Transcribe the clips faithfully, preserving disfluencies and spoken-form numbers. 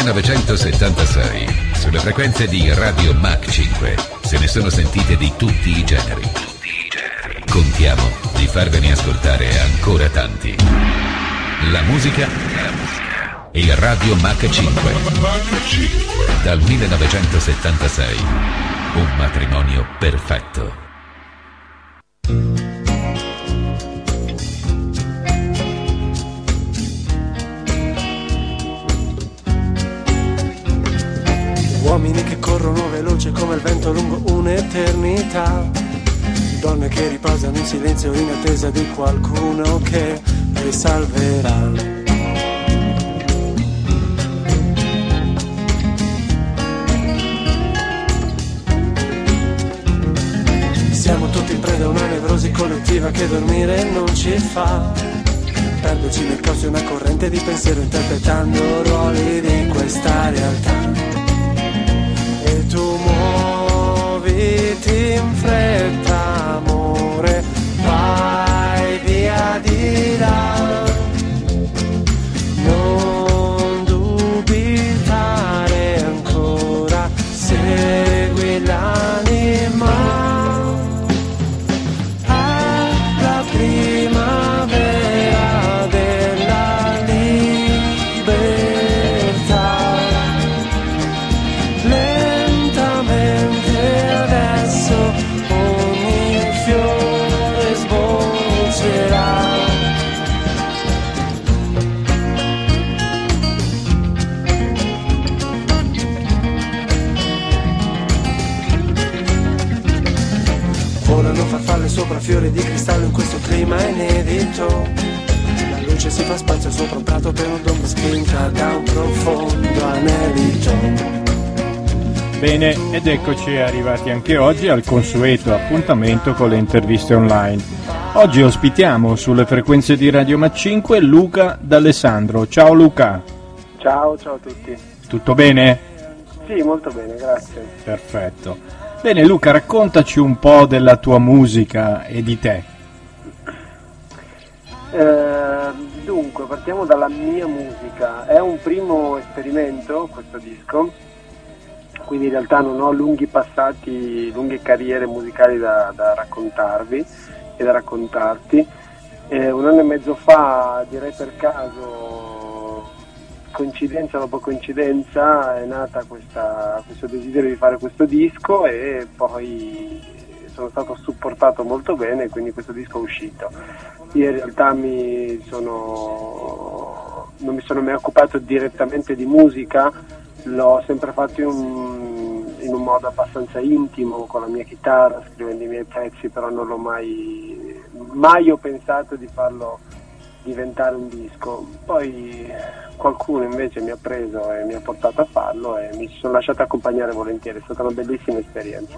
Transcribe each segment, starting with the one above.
millenovecentosettantasei, sulle frequenze di Radio Mach cinque, se ne sono sentite di tutti i generi. Tutti i generi. Contiamo di farvene ascoltare ancora tanti. La musica e Radio Mach cinque. Dal millenovecentosettantasei, un matrimonio perfetto. Uomini che corrono veloce come il vento lungo un'eternità, donne che riposano in silenzio in attesa di qualcuno che le salverà. Siamo tutti in preda a una nevrosi collettiva che dormire non ci fa. Perderci nel caos di una corrente di pensiero interpretando ruoli di questa realtà. E tu muoviti in fretta, amore, vai via di là. Non dubitare ancora, segui l'anima. Alla primavera della libertà. Lentamente adesso ogni fiore sboccerà. Volano farfalle sopra fiori di cristallo in questo clima inedito. La luce si fa spazio sopra un prato per un'ombra spinta da un profondo anelito. Bene, ed eccoci arrivati anche oggi al consueto appuntamento con le interviste online. Oggi ospitiamo sulle frequenze di Radio Mach cinque Luca D'Alessandro. Ciao Luca. Ciao, ciao a tutti. Tutto bene? Sì, molto bene, grazie. Perfetto. Bene Luca, raccontaci un po' della tua musica e di te. Eh, dunque, partiamo dalla mia musica. È un primo esperimento questo disco, quindi in realtà non ho lunghi passati, lunghe carriere musicali da, da raccontarvi e da raccontarti. Eh, un anno e mezzo fa, direi per caso, coincidenza dopo coincidenza, è nata questa, questo desiderio di fare questo disco e poi sono stato supportato molto bene, quindi questo disco è uscito. Io in realtà mi sono, non mi sono mai occupato direttamente di musica, l'ho sempre fatto in un, in un modo abbastanza intimo con la mia chitarra, scrivendo i miei pezzi, però non l'ho mai, mai ho pensato di farlo diventare un disco. Poi qualcuno invece mi ha preso e mi ha portato a farlo e mi sono lasciato accompagnare volentieri, è stata una bellissima esperienza.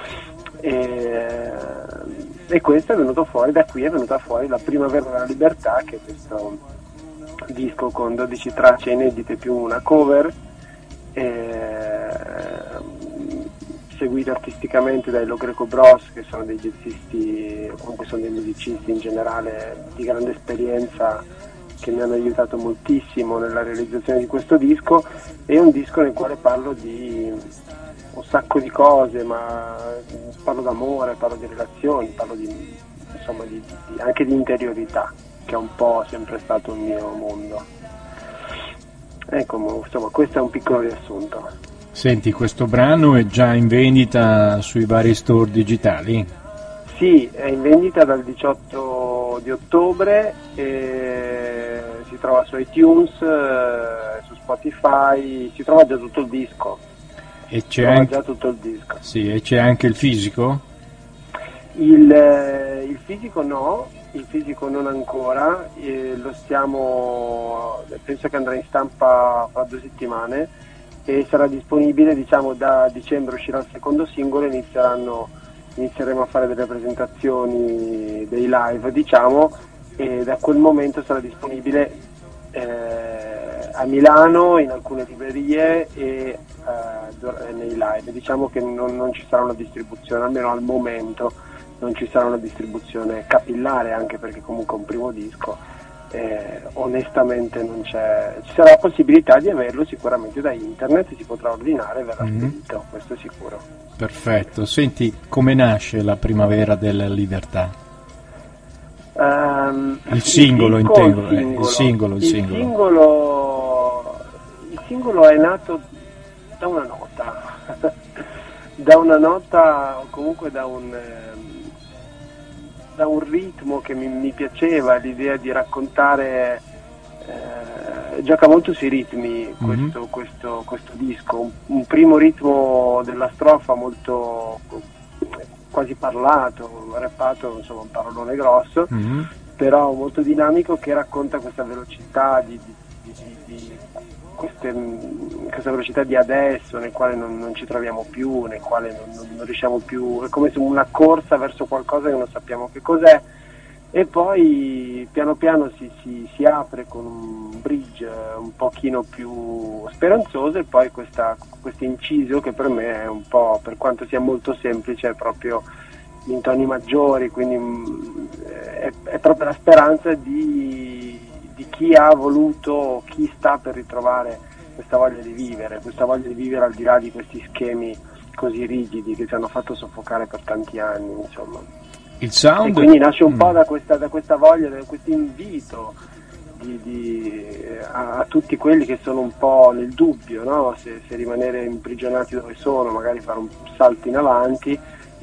E, e questo è venuto fuori, da qui è venuta fuori La Primavera della Libertà, che è questo disco con dodici tracce inedite più una cover, e, seguito artisticamente dai Lo Greco Bros, che sono dei jazzisti, comunque sono dei musicisti in generale di grande esperienza, che mi hanno aiutato moltissimo nella realizzazione di questo disco. È un disco nel quale parlo di un sacco di cose, ma parlo d'amore, parlo di relazioni, parlo di, insomma, di, di, anche di interiorità, che è un po' sempre stato il mio mondo. Ecco, insomma, questo è un piccolo riassunto. Senti, questo brano è già in vendita sui vari store digitali? Sì, è in vendita dal diciotto di ottobre, e si trova su iTunes, eh, su Spotify, si trova già tutto il disco. E c'è anche già tutto il disco. Sì, e c'è anche il fisico? Il, eh, il fisico no, il fisico non ancora, eh, lo stiamo, penso che andrà in stampa fra due settimane e sarà disponibile, diciamo, da dicembre uscirà il secondo singolo, inizieranno, inizieremo a fare delle presentazioni, dei live, diciamo, e da quel momento sarà disponibile eh, a Milano, in alcune librerie e eh, nei live. Diciamo che non, non ci sarà una distribuzione, almeno al momento non ci sarà una distribuzione capillare, anche perché comunque è un primo disco, eh, onestamente non c'è, ci sarà la possibilità di averlo sicuramente da internet, si potrà ordinare e verrà Mm-hmm. spedito, questo è sicuro. Perfetto. Senti, come nasce la Primavera della Libertà? Um, Il singolo, il disco, intendo, il eh, singolo, il singolo, il il singolo. singolo, il singolo è nato da una nota, da una nota o comunque da un, ehm, da un ritmo che mi, mi piaceva, l'idea di raccontare, eh, gioca molto sui ritmi questo, Mm-hmm. questo, questo disco, un, un primo ritmo della strofa molto quasi parlato, rappato, insomma un parolone grosso, Mm-hmm. però molto dinamico, che racconta questa velocità di, di, di, di, di queste, questa velocità di adesso, nel quale non, non ci troviamo più, nel quale non, non, non riusciamo più, è come se una corsa verso qualcosa che non sappiamo che cos'è, e poi piano piano si, si, si apre con un bridge un pochino più speranzoso, e poi questa, questo inciso che per me è un po', per quanto sia molto semplice, è proprio in toni maggiori, quindi mh, è, è proprio la speranza di, di chi ha voluto, chi sta per ritrovare questa voglia di vivere, questa voglia di vivere al di là di questi schemi così rigidi che ci hanno fatto soffocare per tanti anni, insomma. Il sound... E quindi nasce un mm. po' da questa, da questa voglia, da questo invito di, di, a, a tutti quelli che sono un po' nel dubbio, no? se, se rimanere imprigionati dove sono, magari fare un salto in avanti,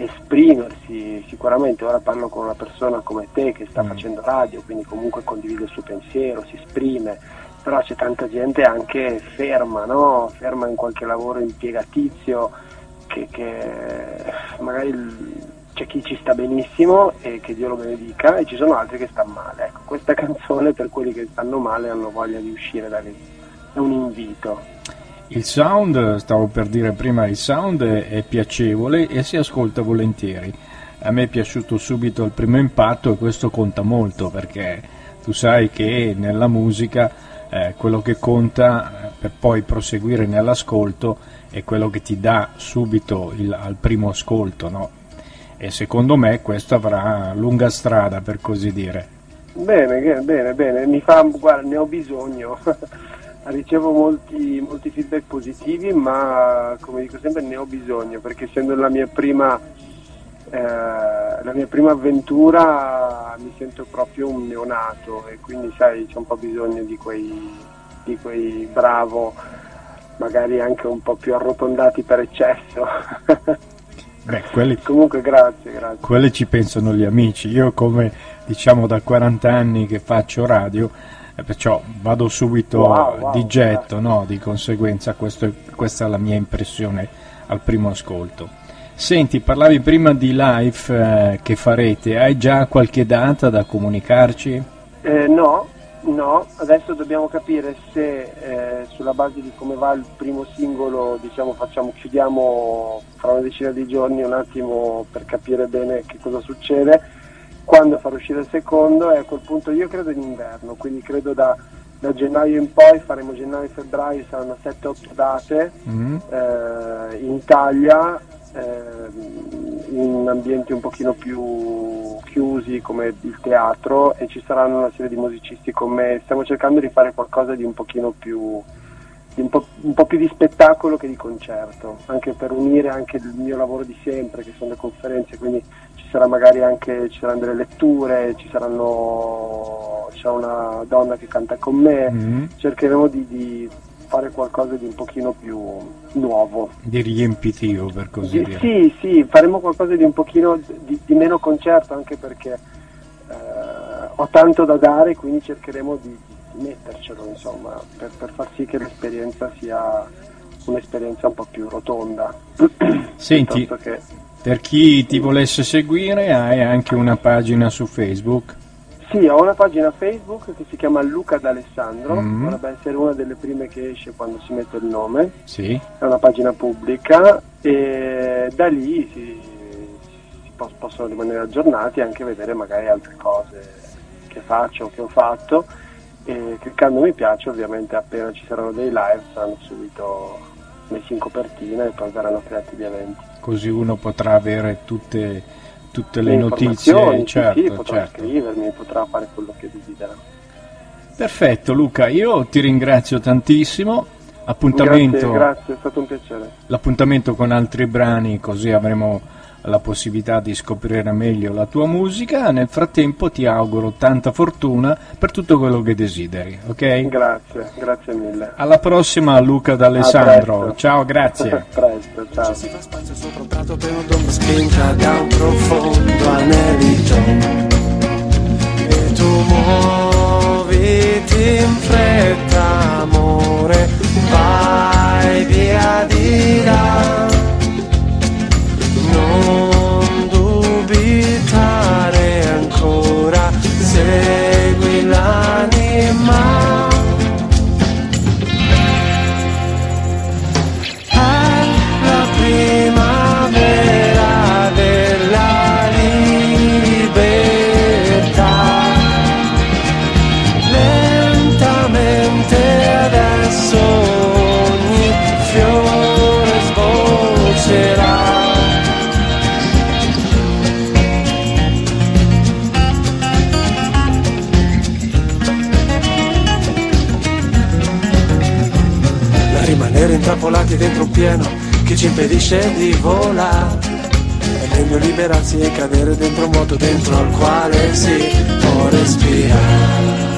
esprimersi. Sicuramente ora parlo con una persona come te che sta mm. facendo radio, quindi comunque condivide il suo pensiero, si esprime, però c'è tanta gente anche ferma, no? Ferma in qualche lavoro impiegatizio, che, che magari c'è chi ci sta benissimo e che Dio lo benedica, e ci sono altri che stanno male. Ecco, questa canzone per quelli che stanno male e hanno voglia di uscire da lì, è un invito. Il sound, stavo per dire prima, il sound è, è piacevole e si ascolta volentieri. A me è piaciuto subito il primo impatto, e questo conta molto, perché tu sai che nella musica eh, quello che conta per poi proseguire nell'ascolto è quello che ti dà subito il, al primo ascolto, no? E secondo me questo avrà lunga strada, per così dire. Bene, bene, bene, mi fa, guarda, ne ho bisogno. Ricevo molti, molti feedback positivi, ma come dico sempre ne ho bisogno, perché essendo la mia prima eh, la mia prima avventura mi sento proprio un neonato, e quindi sai, c'è un po' bisogno di quei, di quei bravo, magari anche un po' più arrotondati per eccesso. Beh, quelli, comunque grazie, grazie. Quelli ci pensano gli amici. Io, come diciamo da quaranta anni che faccio radio, e perciò vado subito wow, wow, di getto, no? Di conseguenza questo è, questa è la mia impressione al primo ascolto. Senti, parlavi prima di live eh, che farete, hai già qualche data da comunicarci? Eh, no, no, adesso dobbiamo capire se eh, sulla base di come va il primo singolo, diciamo, facciamo, chiudiamo fra una decina di giorni un attimo per capire bene che cosa succede, quando far uscire il secondo, e a quel punto io credo in inverno, quindi credo da, da gennaio in poi, faremo gennaio e febbraio, saranno sette otto date Mm. eh, in Italia, eh, in ambienti un pochino più chiusi come il teatro, e ci saranno una serie di musicisti con me. Stiamo cercando di fare qualcosa di un pochino più di un po', un po' più di spettacolo che di concerto, anche per unire anche il mio lavoro di sempre, che sono le conferenze, quindi ci sarà magari anche ci saranno delle letture, ci saranno c'è una donna che canta con me, Mm. cercheremo di, di fare qualcosa di un pochino più nuovo, Di riempitivo, per così di, dire. sì, sì, faremo qualcosa di un pochino di, di meno concerto, anche perché eh, ho tanto da dare, quindi cercheremo di, di mettercelo, insomma, per, per far sì che l'esperienza sia un'esperienza un po' più rotonda. Senti, Piuttosto che... per chi ti volesse seguire, hai anche una pagina su Facebook? Sì, ho una pagina Facebook che si chiama Luca D'Alessandro, Mm. dovrebbe essere una delle prime che esce quando si mette il nome, Sì. è una pagina pubblica, e da lì si, si pos- possono rimanere aggiornati e anche vedere magari altre cose che faccio, che ho fatto, e cliccando mi piace, ovviamente appena ci saranno dei live saranno subito messi in copertina e poi verranno creati gli eventi. Così uno potrà avere tutte, tutte le informazioni, notizie, sì, certo, sì, potrà certo. scrivermi, potrà fare quello che desidera. Perfetto Luca, io ti ringrazio tantissimo. Appuntamento, grazie, grazie, è stato un piacere. L'appuntamento con altri brani, così avremo la possibilità di scoprire meglio la tua musica. Nel frattempo ti auguro tanta fortuna per tutto quello che desideri, ok? Grazie, grazie mille. Alla prossima Luca D'Alessandro. Ciao, grazie. Presto, ciao. Ci si fa spazio sopra un prato per un'ombra spinta da un profondo anelito. E tu muoviti in fretta, amore, vai via di là. Non dubitare ancora, segui l'anima. È la primavera della libertà. Lentamente adesso ogni fiore sboccerà. Rimanere intrappolati dentro un pieno che ci impedisce di volare. È meglio liberarsi e cadere dentro un moto dentro al quale si può respirare.